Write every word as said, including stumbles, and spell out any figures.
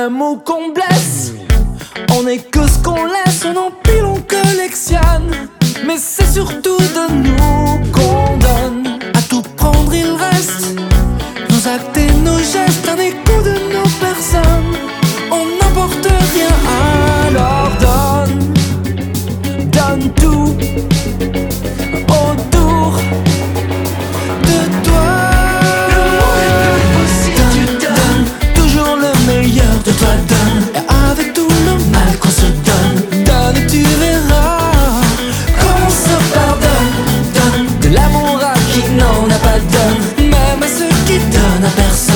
l'amour qu'on blesse. On est que ce qu'on laisse, on empile, on collectionne. Mais c'est surtout de nous qu'on donne. À tout prendre il reste nos actes et nos gestes, un écho de nos personnes. On n'emporte rien, alors donne, donne tout autour de toi. Donne, donne toujours le meilleur de toi, donne. Et avec tout le mal qu'on se donne, donne et tu verras qu'on se pardonne. Donne de l'amour à qui n'en a pas, donne même à ceux qui donnent à personne.